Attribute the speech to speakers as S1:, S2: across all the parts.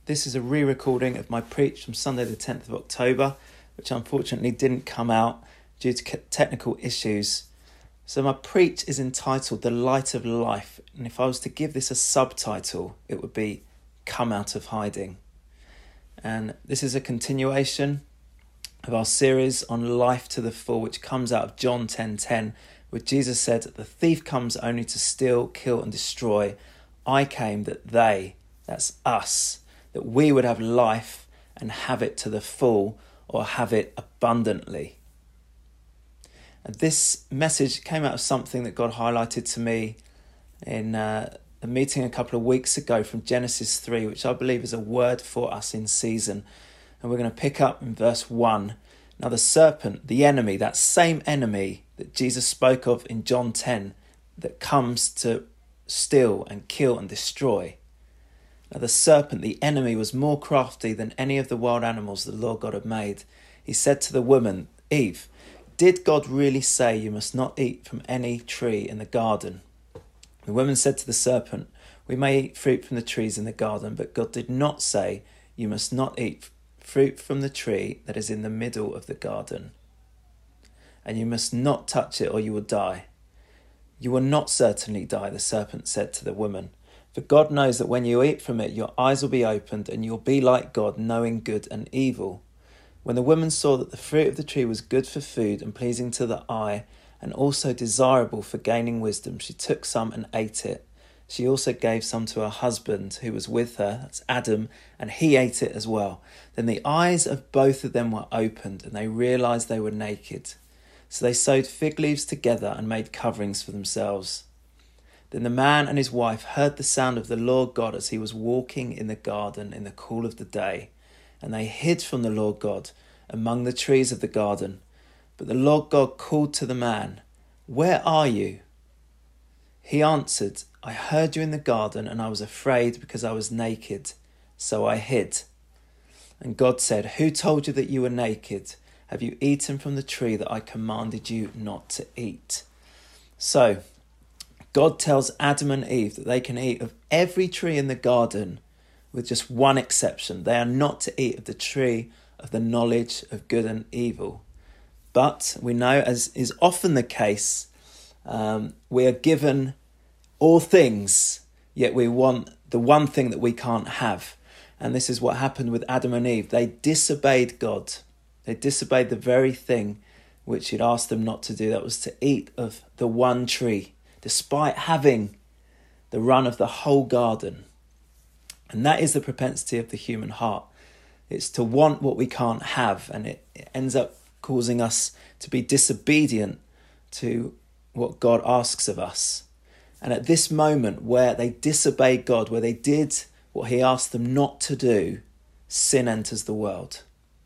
S1: This is a re-recording of my preach from Sunday the 10th of October, which unfortunately didn't come out due to technical issues. So my preach is entitled The Light of Life, and if I was to give this a subtitle, it would be Come Out of Hiding. And this is a continuation of our series on life to the full, which comes out of John 10:10, where Jesus said, "The thief comes only to steal, kill and destroy. I came that they," that's us, that we would have life and have it to the full, or have it abundantly. And this message came out of something that God highlighted to me in a meeting a couple of weeks ago from Genesis 3, which I believe is a word for us in season. And we're going to pick up in verse 1. Now the serpent, the enemy, that same enemy that Jesus spoke of in John 10, that comes to steal and kill and destroy. Now the serpent, the enemy, was more crafty than any of the wild animals the Lord God had made. He said to the woman, Eve, "Did God really say you must not eat from any tree in the garden?" The woman said to the serpent, "We may eat fruit from the trees in the garden, but God did not say you must not eat fruit from the tree that is in the middle of the garden. And you must not touch it or you will die." "You will not certainly die," the serpent said to the woman. "For God knows that when you eat from it, your eyes will be opened and you'll be like God, knowing good and evil." When the woman saw that the fruit of the tree was good for food and pleasing to the eye, and also desirable for gaining wisdom, she took some and ate it. She also gave some to her husband who was with her, that's Adam, and he ate it as well. Then the eyes of both of them were opened, and they realized they were naked. So they sewed fig leaves together and made coverings for themselves. Then the man and his wife heard the sound of the Lord God as he was walking in the garden in the cool of the day. And they hid from the Lord God among the trees of the garden. But the Lord God called to the man, "Where are you?" He answered, "I heard you in the garden, and I was afraid because I was naked, so I hid." And God said, "Who told you that you were naked? Have you eaten from the tree that I commanded you not to eat?" So God tells Adam and Eve that they can eat of every tree in the garden with just one exception. They are not to eat of the tree of the knowledge of good and evil. But we know, as is often the case, we are given all things, yet we want the one thing that we can't have. And this is what happened with Adam and Eve. They disobeyed God. They disobeyed the very thing which he'd asked them not to do. That was to eat of the one tree, despite having the run of the whole garden. And that is the propensity of the human heart. It's to want what we can't have, and it ends up causing us to be disobedient to what God asks of us. And at this moment where they disobeyed God, where they did what he asked them not to do, sin enters the world.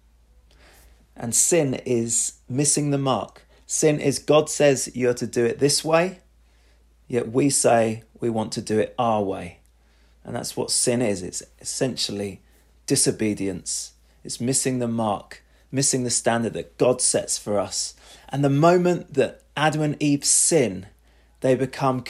S1: And sin is missing the mark. Sin is God says you are to do it this way, yet we say we want to do it our way. And that's what sin is. It's essentially disobedience. It's missing the mark, missing the standard that God sets for us. And the moment that Adam and Eve sin, they become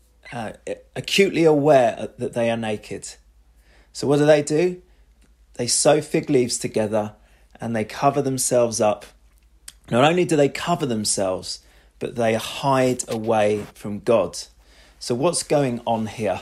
S1: acutely aware that they are naked. So what do? They sew fig leaves together and they cover themselves up. Not only do they cover themselves, but they hide away from God. So what's going on here?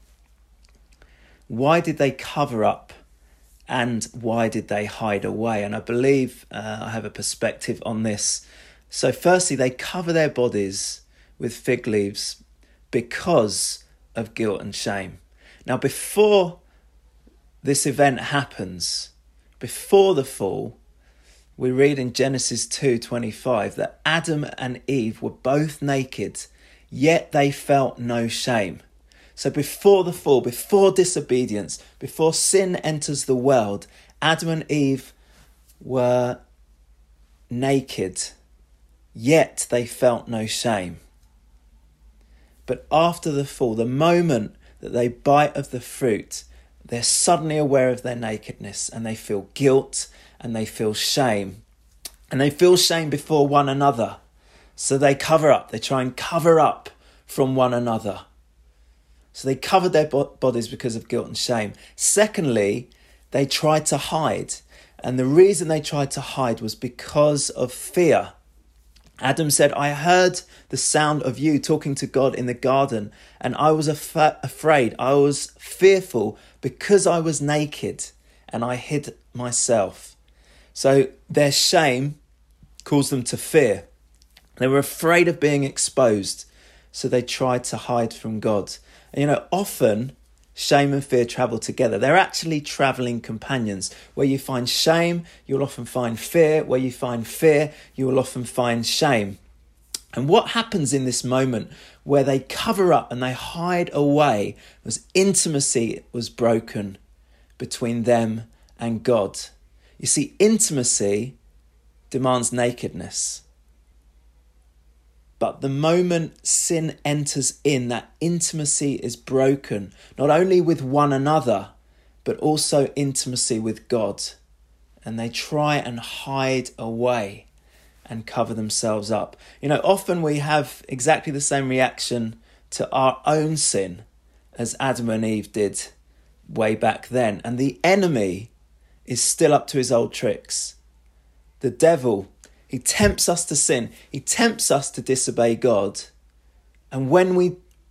S1: Why did they cover up and why did they hide away? And I believe I have a perspective on this. So firstly, they cover their bodies with fig leaves because of guilt and shame. Now, before this event happens, before the fall, we read in Genesis 2:25 that Adam and Eve were both naked, yet they felt no shame. So before the fall, before disobedience, before sin enters the world, Adam and Eve were naked, yet they felt no shame. But after the fall, the moment that they bite of the fruit, they're suddenly aware of their nakedness and they feel guilt and they feel shame. And they feel shame before one another. So they cover up. They try and cover up from one another. So they covered their bodies because of guilt and shame. Secondly, they tried to hide. And the reason they tried to hide was because of fear. Adam said, I heard the sound of you talking to God in the garden, and I was afraid. I was fearful because I was naked, and I hid myself. So their shame caused them to fear. They were afraid of being exposed, so they tried to hide from God. And often shame and fear travel together. They're actually travelling companions. Where you find shame, you'll often find fear. Where you find fear, you will often find shame. And what happens in this moment where they cover up and they hide away was intimacy was broken between them and God. You see, intimacy demands nakedness. But the moment sin enters in, that intimacy is broken, not only with one another, but also intimacy with God. And they try and hide away and cover themselves up. Often we have exactly the same reaction to our own sin as Adam and Eve did way back then. And the enemy is still up to his old tricks. The devil, he tempts us to sin. He tempts us to disobey God. And when we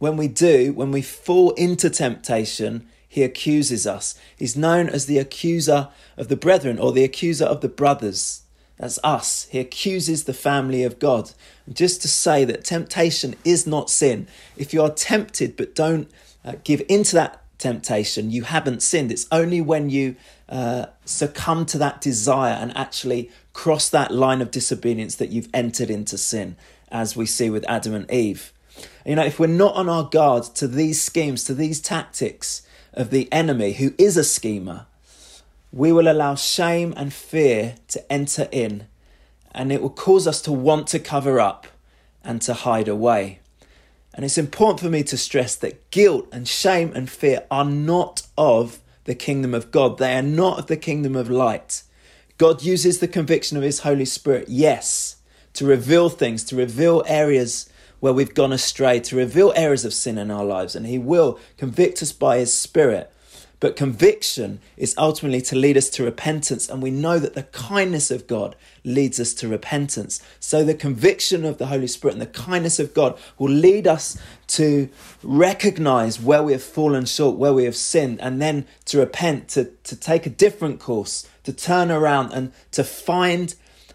S1: fall into temptation, he accuses us. He's known as the accuser of the brethren, or the accuser of the brothers. That's us. He accuses the family of God. And just to say that temptation is not sin. If you are tempted but don't give into that temptation, you haven't sinned. It's only when you succumb to that desire and actually cross that line of disobedience that you've entered into sin, as we see with Adam and Eve. If we're not on our guard to these schemes, to these tactics of the enemy, who is a schemer, we will allow shame and fear to enter in, and it will cause us to want to cover up and to hide away. And it's important for me to stress that guilt and shame and fear are not of the kingdom of God. They are not of the kingdom of light. God uses the conviction of his Holy Spirit, yes, to reveal things, to reveal areas where we've gone astray, to reveal areas of sin in our lives. And he will convict us by his Spirit. But conviction is ultimately to lead us to repentance. And we know that the kindness of God leads us to repentance. So the conviction of the Holy Spirit and the kindness of God will lead us to recognize where we have fallen short, where we have sinned, and then to repent, to take a different course, to turn around and to find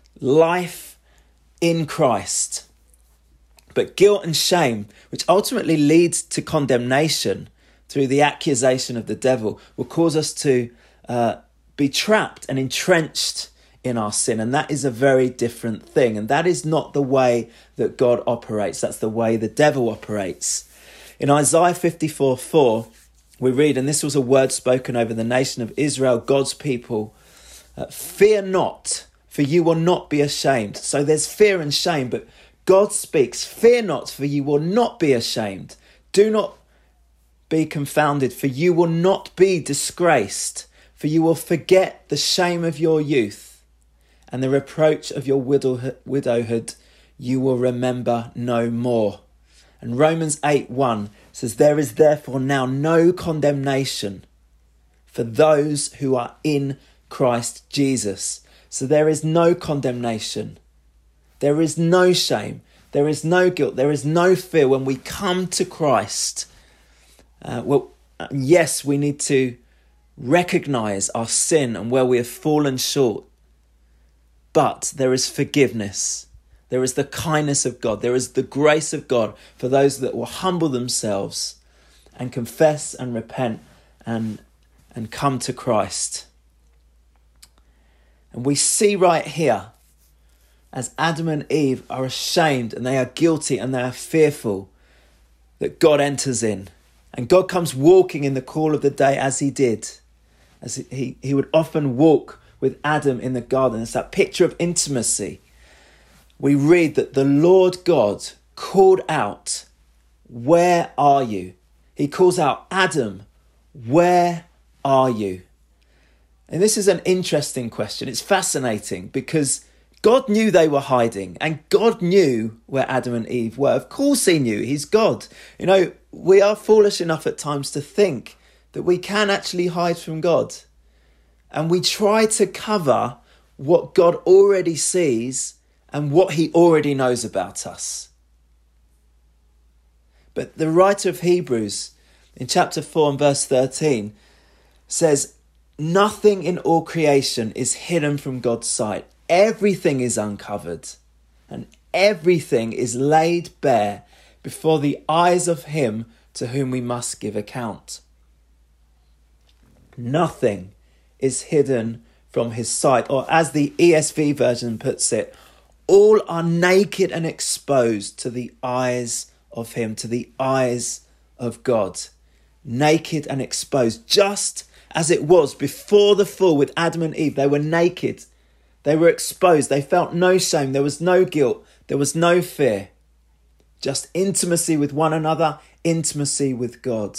S1: life in Christ. But guilt and shame, which ultimately leads to condemnation through the accusation of the devil, will cause us to be trapped and entrenched in our sin. And that is a very different thing. And that is not the way that God operates. That's the way the devil operates. In Isaiah 54:4, we read, and this was a word spoken over the nation of Israel, God's people, fear not, for you will not be ashamed. So there's fear and shame, but God speaks, fear not, for you will not be ashamed. Do not be confounded, for you will not be disgraced, for you will forget the shame of your youth, and the reproach of your widowhood you will remember no more. And Romans 8:1 says, there is therefore now no condemnation for those who are in Christ Jesus. So there is no condemnation. There is no shame. There is no guilt. There is no fear when we come to Christ. Yes, we need to recognize our sin and where we have fallen short. But there is forgiveness. There is the kindness of God. There is the grace of God for those that will humble themselves and confess and repent and come to Christ. And we see right here, as Adam and Eve are ashamed and they are guilty and they are fearful, that God enters in. And God comes walking in the cool of the day, as he did. As he would often walk with Adam in the garden. It's that picture of intimacy. We read that the Lord God called out, where are you? He calls out, Adam, where are you? And this is an interesting question. It's fascinating because God knew they were hiding, and God knew where Adam and Eve were. Of course he knew. He's God. We are foolish enough at times to think that we can actually hide from God. and we try to cover what God already sees and what he already knows about us. But the writer of Hebrews in chapter 4 and verse 13 says, nothing in all creation is hidden from God's sight. Everything is uncovered and everything is laid bare before the eyes of him to whom we must give account. Nothing is hidden from his sight, or as the ESV version puts it, all are naked and exposed to the eyes of him, to the eyes of God. Naked and exposed, just as it was before the fall with Adam and Eve. They were naked, they were exposed, they felt no shame, there was no guilt, there was no fear. Just intimacy with one another, intimacy with God.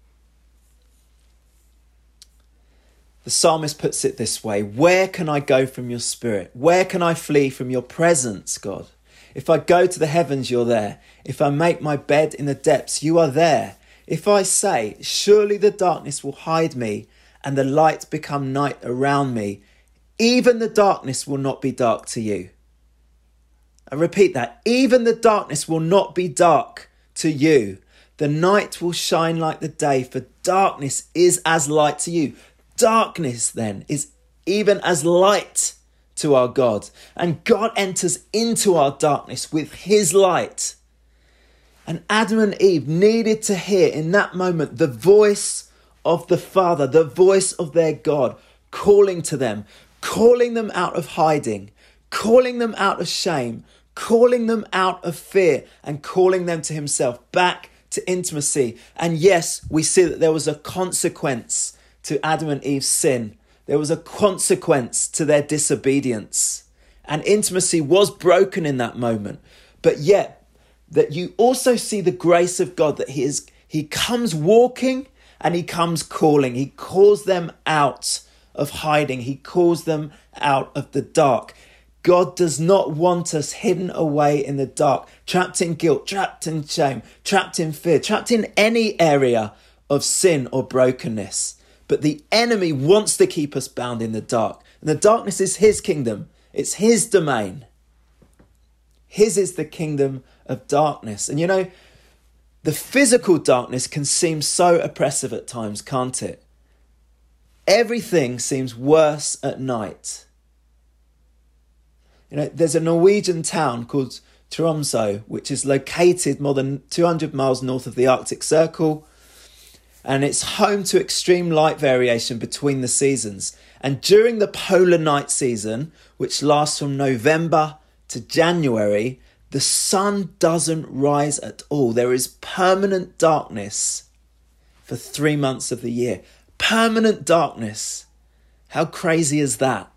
S1: The psalmist puts it this way: where can I go from your spirit? Where can I flee from your presence, God? If I go to the heavens, you're there. If I make my bed in the depths, you are there. If I say, surely the darkness will hide me and the light become night around me, even the darkness will not be dark to you. I repeat that. Even the darkness will not be dark to you. The night will shine like the day, for darkness is as light to you. Darkness then is even as light to our God. And God enters into our darkness with his light. And Adam and Eve needed to hear in that moment the voice of the Father, the voice of their God, calling to them, calling them out of hiding, calling them out of shame, calling them out of fear, and calling them to himself, back to intimacy. And yes, we see that there was a consequence to Adam and Eve's sin. There was a consequence to their disobedience. And intimacy was broken in that moment. But yet, that you also see the grace of God, that he comes walking and he comes calling. He calls them out of hiding. He calls them out of the dark. God does not want us hidden away in the dark, trapped in guilt, trapped in shame, trapped in fear, trapped in any area of sin or brokenness. But the enemy wants to keep us bound in the dark. And the darkness is his kingdom. It's his domain. His is the kingdom of darkness. And you know, the physical darkness can seem so oppressive at times, can't it? Everything seems worse at night. You know, there's a Norwegian town called Tromsø, which is located more than 200 miles north of the Arctic Circle. And it's home to extreme light variation between the seasons. And during the polar night season, which lasts from November to January, the sun doesn't rise at all. There is permanent darkness for 3 months of the year. Permanent darkness. How crazy is that?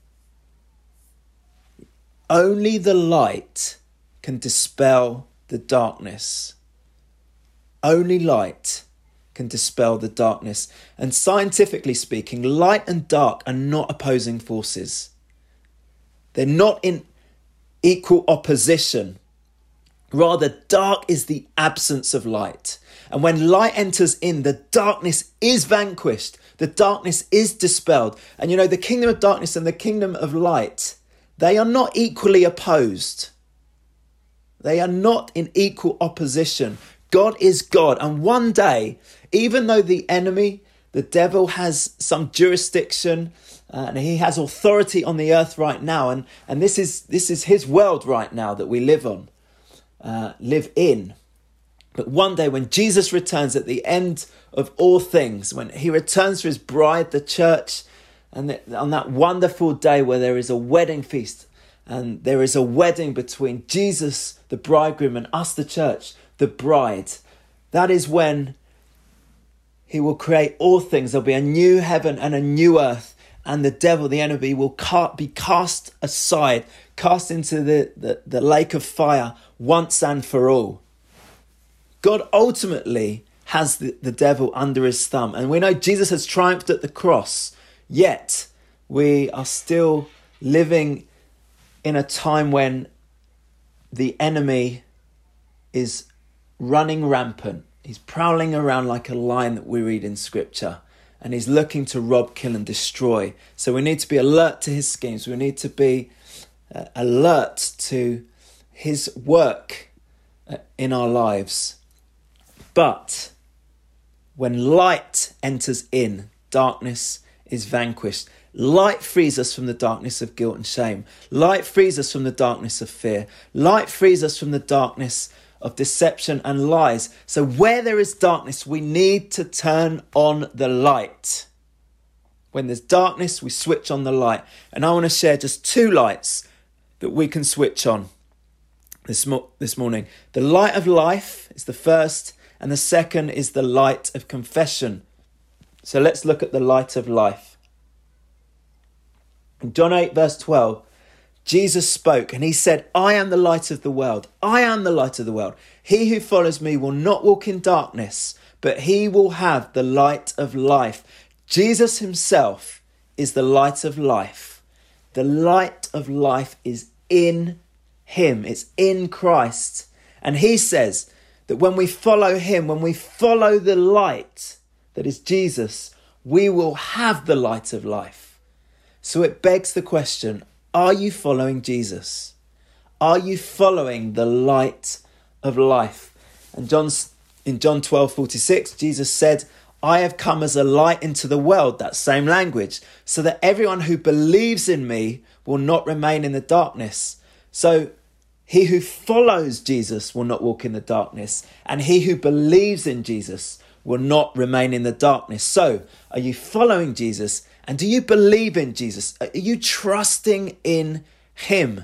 S1: Only the light can dispel the darkness. Only light can dispel the darkness. And scientifically speaking, light and dark are not opposing forces. They're not in equal opposition. Rather, dark is the absence of light. And when light enters in, the darkness is vanquished. The darkness is dispelled. And you know, the kingdom of darkness and the kingdom of light, they are not equally opposed. They are not in equal opposition. God is God. And one day, even though the enemy, the devil, has some jurisdiction and he has authority on the earth right now, and this is his world right now that we live in. But one day when Jesus returns at the end of all things, when he returns for his bride, the church, and on that wonderful day where there is a wedding feast, and there is a wedding between Jesus, the bridegroom, and us, the church, the bride, that is when he will create all things. There'll be a new heaven and a new earth, and the devil, the enemy, will be cast aside, cast into the lake of fire once and for all. God ultimately has the devil under his thumb. And we know Jesus has triumphed at the cross, yet we are still living in a time when the enemy is running rampant. He's prowling around like a lion that we read in scripture. and he's looking to rob, kill and destroy. So we need to be alert to his schemes. We need to be alert to his work in our lives. But when light enters in, darkness is vanquished. Light frees us from the darkness of guilt and shame. Light frees us from the darkness of fear. Light frees us from the darkness of deception and lies. So where there is darkness, we need to turn on the light. When there's darkness, we switch on the light. And I want to share just 2 lights that we can switch on this morning. The light of life is the first, and the second is the light of confession. So let's look at the light of life. In John 8 verse 12, Jesus spoke and he said, I am the light of the world. I am the light of the world. He who follows me will not walk in darkness, but he will have the light of life. Jesus himself is the light of life. The light of life is in him. It's in Christ. And he says that when we follow him, when we follow the light that is Jesus, we will have the light of life. So it begs the question, are you following Jesus? Are you following the light of life? And in John 12:46, Jesus said, I have come as a light into the world, that same language, so that everyone who believes in me will not remain in the darkness. So he who follows Jesus will not walk in the darkness, and he who believes in Jesus will not remain in the darkness. So are you following Jesus? And do you believe in Jesus? Are you trusting in him?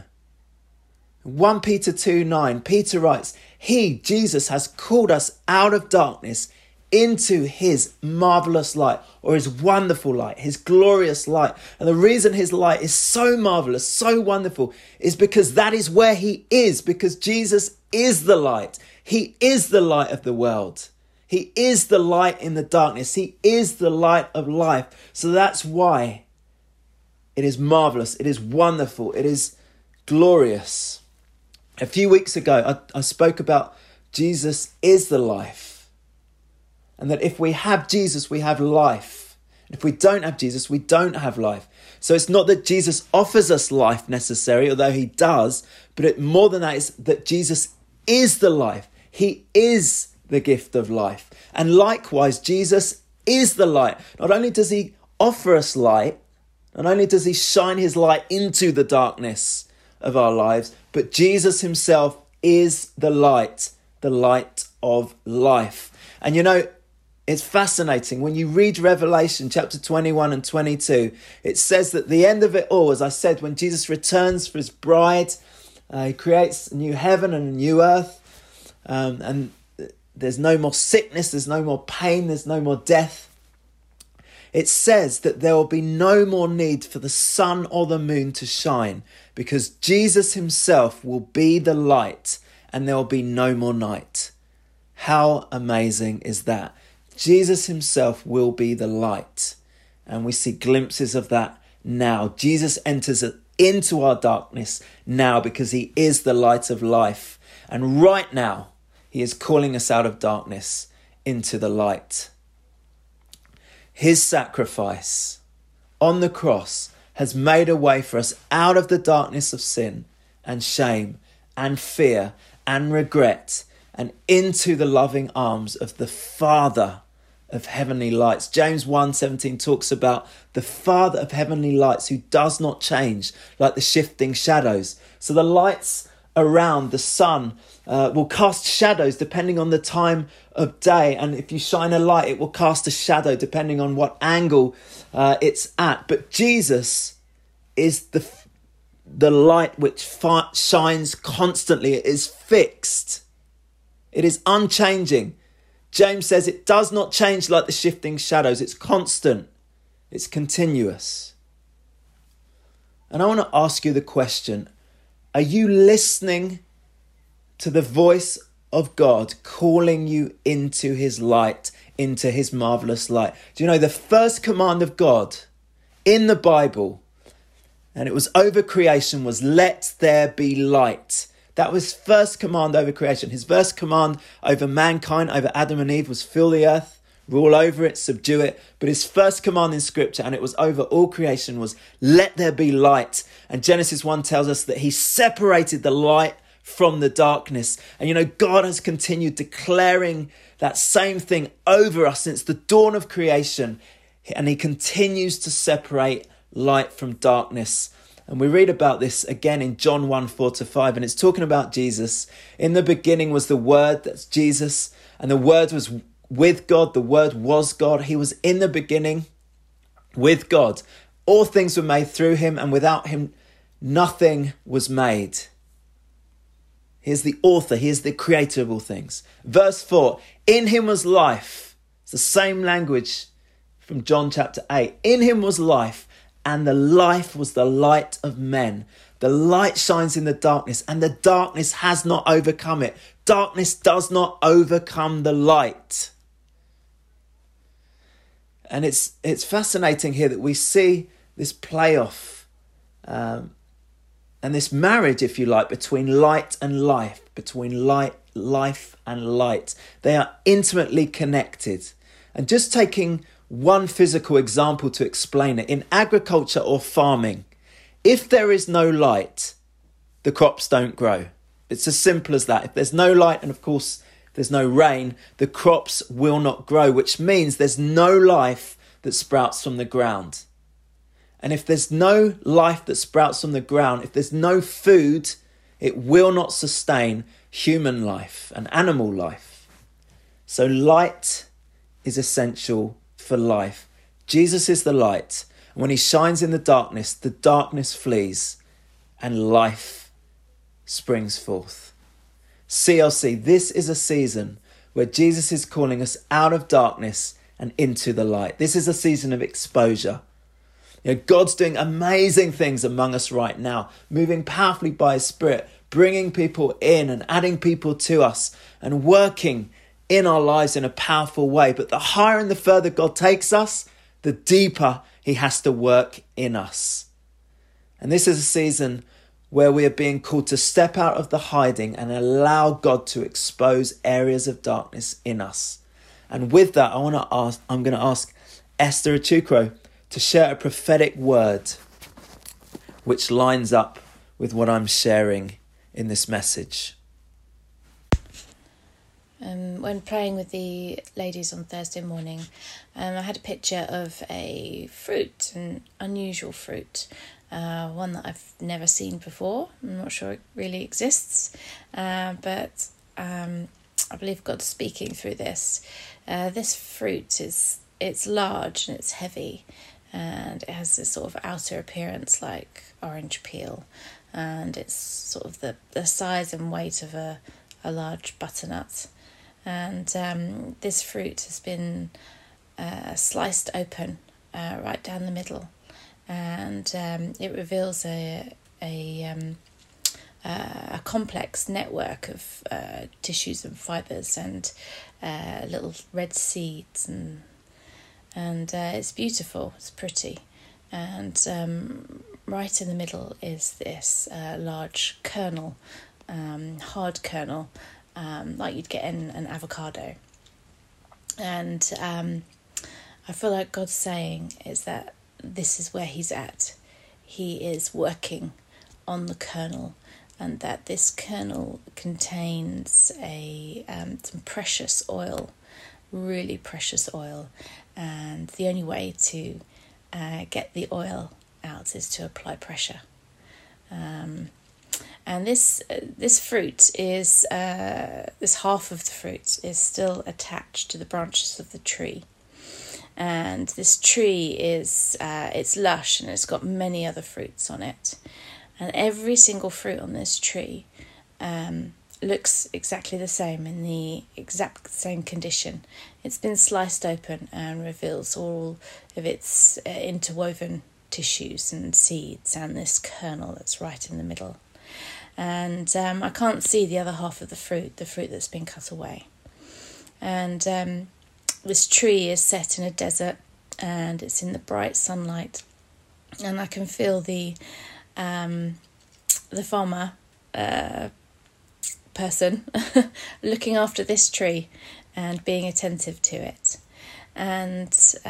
S1: 1 Peter 2:9, Peter writes, he, Jesus, has called us out of darkness into his marvelous light, or his wonderful light, his glorious light. And the reason his light is so marvelous, so wonderful, is because that is where he is, because Jesus is the light. He is the light of the world. He is the light in the darkness. He is the light of life. So that's why it is marvelous. It is wonderful. It is glorious. A few weeks ago, I spoke about Jesus is the life. And that if we have Jesus, we have life. And if we don't have Jesus, we don't have life. So it's not that Jesus offers us life necessarily, although he does. But more than that is that Jesus is the life. He is the gift of life. And likewise, Jesus is the light. Not only does he offer us light, not only does he shine his light into the darkness of our lives, but Jesus himself is the light of life. And you know, it's fascinating. When you read Revelation chapter 21 and 22, it says that the end of it all, as I said, when Jesus returns for his bride, he creates a new heaven and a new earth, and there's no more sickness, there's no more pain, there's no more death. It says that there will be no more need for the sun or the moon to shine, because Jesus himself will be the light and there will be no more night. How amazing is that? Jesus himself will be the light. And we see glimpses of that now. Jesus enters into our darkness now because he is the light of life. And right now, he is calling us out of darkness into the light. His sacrifice on the cross has made a way for us out of the darkness of sin and shame and fear and regret and into the loving arms of the Father of heavenly lights. James 1:17 talks about the Father of heavenly lights who does not change like the shifting shadows. So the lights around the sun will cast shadows depending on the time of day. And if you shine a light, it will cast a shadow depending on what angle it's at. But Jesus is the light which shines constantly. It is fixed. It is unchanging. James says it does not change like the shifting shadows. It's constant. It's continuous. And I want to ask you the question, are you listening to the voice of God calling you into his light, into his marvelous light? Do you know the first command of God in the Bible, and it was over creation, was let there be light. That was first command over creation. His first command over mankind, over Adam and Eve, was fill the earth, rule over it, subdue it. But his first command in scripture, and it was over all creation, was let there be light. And Genesis 1 tells us that he separated the light from the darkness. And God has continued declaring that same thing over us since the dawn of creation. And he continues to separate light from darkness. And we read about this again in John 1, 4-5. And it's talking about Jesus. In the beginning was the Word, that's Jesus. And the Word was with God. The Word was God. He was in the beginning with God. All things were made through him, and without him, nothing was made. He is the author. He is the creator of all things. Verse 4, in him was life. It's the same language from John chapter 8. In him was life, and the life was the light of men. The light shines in the darkness, and the darkness has not overcome it. Darkness does not overcome the light. And it's fascinating here that we see this playoff and this marriage, if you like, between light and life, between life and light. They are intimately connected. And just taking one physical example to explain it, in agriculture or farming, if there is no light, the crops don't grow. It's as simple as that. If there's no light, and of course there's no rain, the crops will not grow, which means there's no life that sprouts from the ground. And if there's no life that sprouts from the ground, if there's no food, it will not sustain human life and animal life. So light is essential for life. Jesus is the light. And when he shines in the darkness flees and life springs forth. CLC, this is a season where Jesus is calling us out of darkness and into the light. This is a season of exposure. God's doing amazing things among us right now, moving powerfully by his Spirit, bringing people in and adding people to us and working in our lives in a powerful way. But the higher and the further God takes us, the deeper he has to work in us. And this is a season where we are being called to step out of the hiding and allow God to expose areas of darkness in us. And with that, I'm going to ask Esther Achukro to share a prophetic word which lines up with what I'm sharing in this message.
S2: When praying with the ladies on Thursday morning, I had a picture of a fruit, an unusual fruit, one that I've never seen before. I'm not sure it really exists, but I believe God's speaking through this. This fruit it's large and it's heavy, and it has this sort of outer appearance like orange peel, and it's sort of the size and weight of a large butternut. And this fruit has been sliced open right down the middle, and it reveals a complex network of tissues and fibres and little red seeds, and it's beautiful, it's pretty. And right in the middle is this large kernel, hard kernel, like you'd get in an avocado. And I feel like God's saying is that this is where he's at. He is working on the kernel, and that this kernel contains some precious oil, really precious oil. And the only way to get the oil out is to apply pressure. And this fruit is, this half of the fruit is still attached to the branches of the tree. And this tree is, it's lush and it's got many other fruits on it. And every single fruit on this tree looks exactly the same, in the exact same condition. It's been sliced open and reveals all of its interwoven tissues and seeds and this kernel that's right in the middle. And I can't see the other half of the fruit that's been cut away. And this tree is set in a desert, and it's in the bright sunlight. And I can feel the farmer person looking after this tree and being attentive to it. And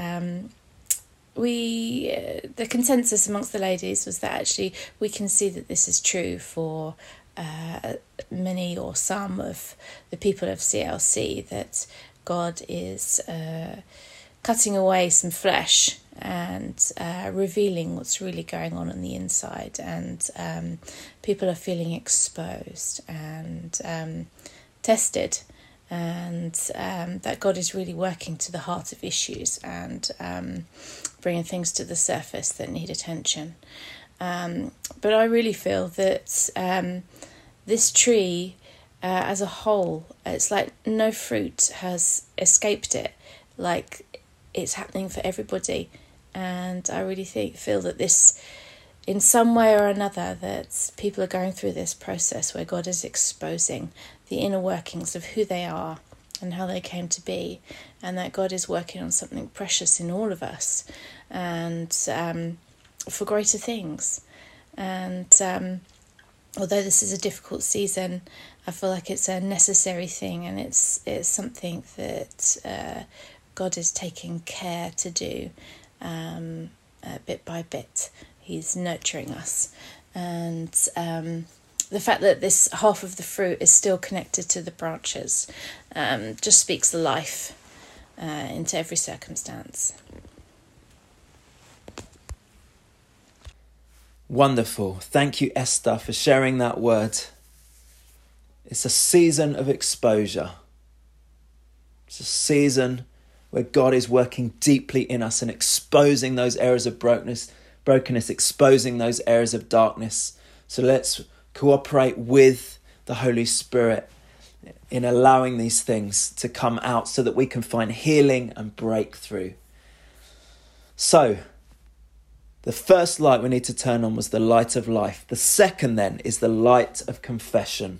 S2: the consensus amongst the ladies was that actually we can see that this is true for many or some of the people of CLC, that God is cutting away some flesh and revealing what's really going on the inside, and people are feeling exposed and tested, and that God is really working to the heart of issues and bringing things to the surface that need attention. But I really feel that this tree as a whole, it's like no fruit has escaped it, like it's happening for everybody. And I really feel that this, in some way or another, that people are going through this process where God is exposing the inner workings of who they are and how they came to be, and that God is working on something precious in all of us, and for greater things. And although this is a difficult season, I feel like it's a necessary thing, and it's something that God is taking care to do. Bit by bit, he's nurturing us, and the fact that this half of the fruit is still connected to the branches just speaks life into every circumstance.
S1: Wonderful. Thank you, Esther, for sharing that word. It's a season of exposure. It's a season where God is working deeply in us and exposing those areas of brokenness, exposing those areas of darkness. So let's cooperate with the Holy Spirit in allowing these things to come out so that we can find healing and breakthrough. So, the first light we need to turn on was the light of life. The second then is the light of confession.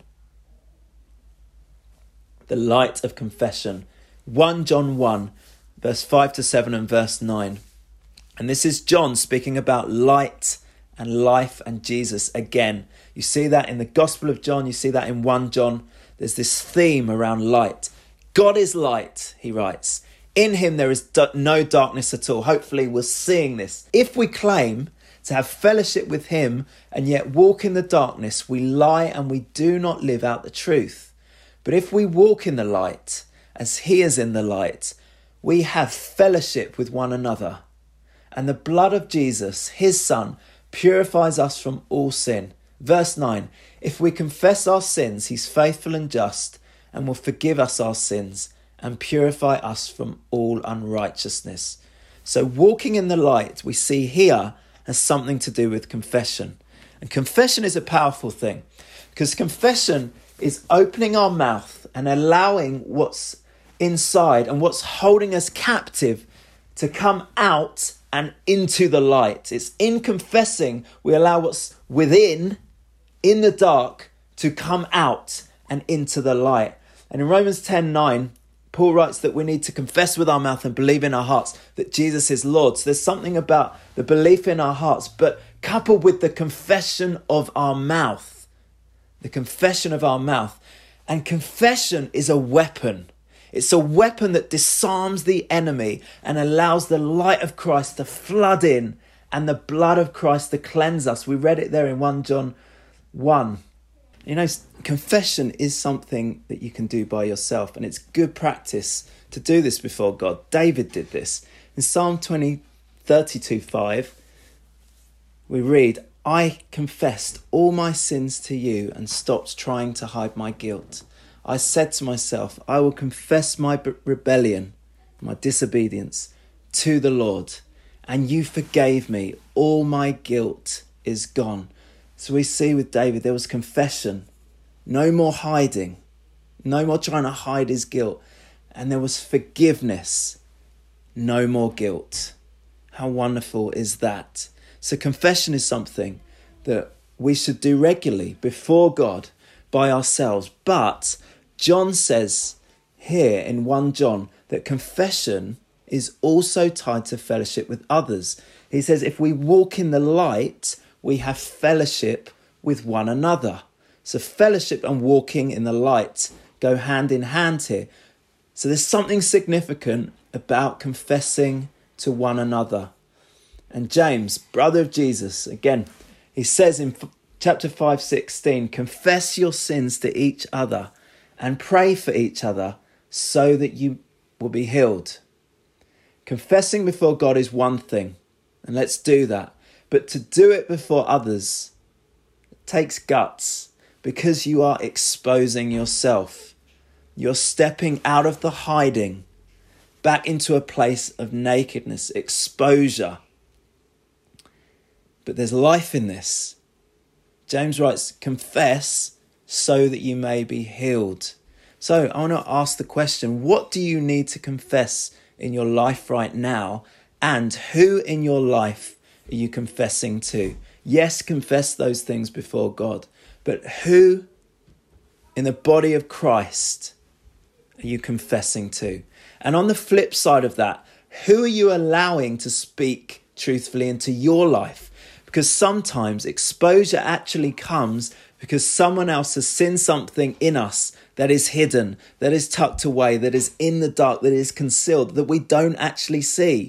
S1: The light of confession. 1 John 1. Verse 5 to 7 and verse 9. And this is John speaking about light and life and Jesus again. You see that in the Gospel of John. You see that in 1 John. There's this theme around light. God is light, he writes. In him there is no darkness at all. Hopefully we're seeing this. If we claim to have fellowship with him and yet walk in the darkness, we lie and we do not live out the truth. But if we walk in the light, as he is in the light, we have fellowship with one another, and the blood of Jesus, his Son, purifies us from all sin. Verse 9, if we confess our sins, he's faithful and just and will forgive us our sins and purify us from all unrighteousness. So walking in the light, we see here, has something to do with confession. And confession is a powerful thing, because confession is opening our mouth and allowing what's inside and what's holding us captive to come out and into the light. It's in confessing we allow what's within, in the dark, to come out and into the light. And in Romans 10:9, Paul writes that we need to confess with our mouth and believe in our hearts that Jesus is Lord. So there's something about the belief in our hearts, but coupled with the confession of our mouth. The confession of our mouth. And confession is a weapon. It's a weapon that disarms the enemy and allows the light of Christ to flood in and the blood of Christ to cleanse us. We read it there in 1 John 1. You know, confession is something that you can do by yourself, and it's good practice to do this before God. David did this. In Psalm 32:5, we read, I confessed all my sins to you and stopped trying to hide my guilt. I said to myself, I will confess my rebellion, my disobedience to the Lord, and you forgave me. All my guilt is gone. So we see with David, there was confession, no more hiding, no more trying to hide his guilt. And there was forgiveness, no more guilt. How wonderful is that? So confession is something that we should do regularly before God by ourselves. But John says here in 1 John that confession is also tied to fellowship with others. He says if we walk in the light, we have fellowship with one another. So fellowship and walking in the light go hand in hand here. So there's something significant about confessing to one another. And James, brother of Jesus, again, he says in chapter 5:16, confess your sins to each other and pray for each other so that you will be healed. Confessing before God is one thing, and let's do that. But to do it before others takes guts, because you are exposing yourself. You're stepping out of the hiding back into a place of nakedness, exposure. But there's life in this. James writes, confess so that you may be healed. So I want to ask the question, what do you need to confess in your life right now? And who in your life are you confessing to? Yes, confess those things before God. But who in the body of Christ are you confessing to? And on the flip side of that, who are you allowing to speak truthfully into your life? Because sometimes exposure actually comes because someone else has seen something in us that is hidden, that is tucked away, that is in the dark, that is concealed, that we don't actually see.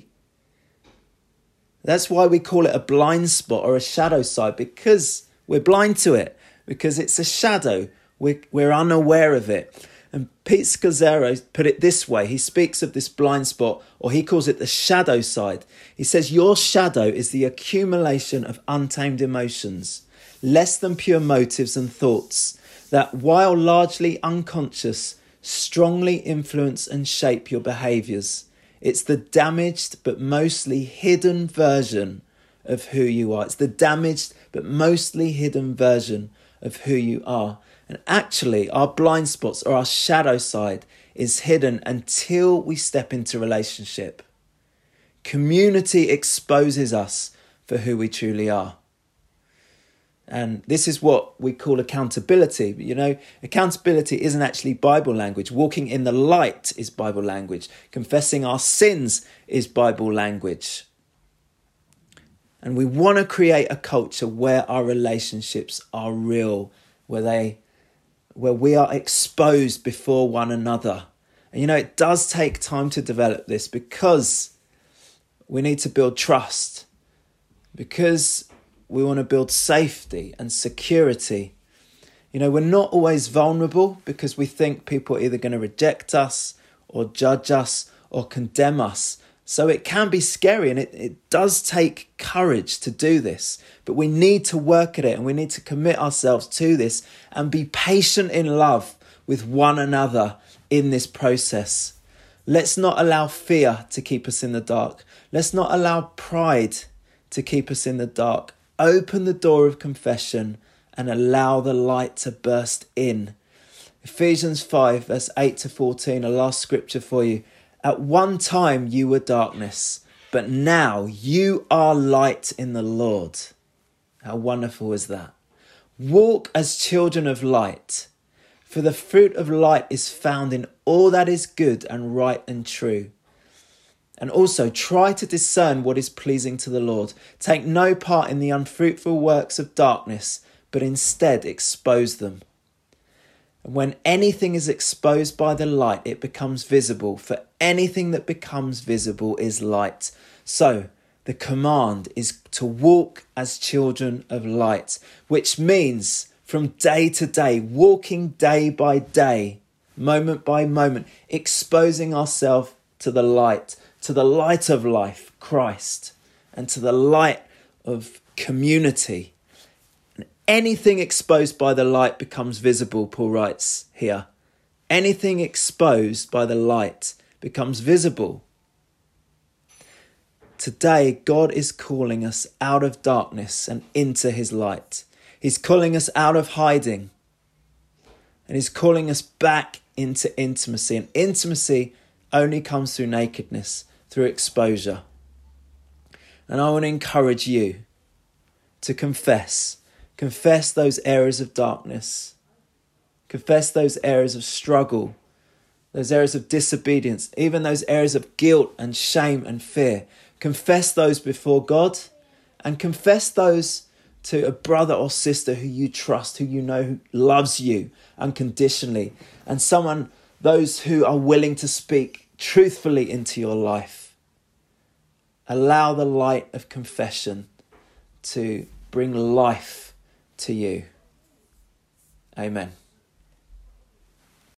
S1: That's why we call it a blind spot or a shadow side, because we're blind to it, because it's a shadow. We're unaware of it. And Pete Scazzero put it this way. He speaks of this blind spot, or he calls it the shadow side. He says, your shadow is the accumulation of untamed emotions, less than pure motives and thoughts, that while largely unconscious, strongly influence and shape your behaviours. It's the damaged but mostly hidden version of who you are. It's the damaged but mostly hidden version of who you are. And actually, our blind spots or our shadow side is hidden until we step into relationship. Community exposes us for who we truly are. And this is what we call accountability. You know, accountability isn't actually Bible language. Walking in the light is Bible language. Confessing our sins is Bible language. And we want to create a culture where our relationships are real, where we are exposed before one another. And you know, it does take time to develop this, because we need to build trust, because we want to build safety and security. You know, we're not always vulnerable because we think people are either going to reject us or judge us or condemn us. So it can be scary, and it does take courage to do this. But we need to work at it, and we need to commit ourselves to this and be patient in love with one another in this process. Let's not allow fear to keep us in the dark. Let's not allow pride to keep us in the dark. Open the door of confession and allow the light to burst in. Ephesians 5 verse 8 to 14, a last scripture for you. At one time you were darkness, but now you are light in the Lord. How wonderful is that? Walk as children of light, for the fruit of light is found in all that is good and right and true. And also try to discern what is pleasing to the Lord. Take no part in the unfruitful works of darkness, but instead expose them. And when anything is exposed by the light, it becomes visible. For anything that becomes visible is light. So the command is to walk as children of light, which means from day to day, walking day by day, moment by moment, exposing ourselves to the light of life, Christ, and to the light of community. And anything exposed by the light becomes visible, Paul writes here. Anything exposed by the light becomes visible. Today, God is calling us out of darkness and into his light. He's calling us out of hiding, and he's calling us back into intimacy. And intimacy only comes through nakedness, through exposure. And I want to encourage you to confess those areas of darkness, confess those areas of struggle, those areas of disobedience, even those areas of guilt and shame and fear. Confess those before God, and confess those to a brother or sister who you trust, who you know who loves you unconditionally, and those who are willing to speak truthfully into your life. Allow the light of confession to bring life to you. Amen.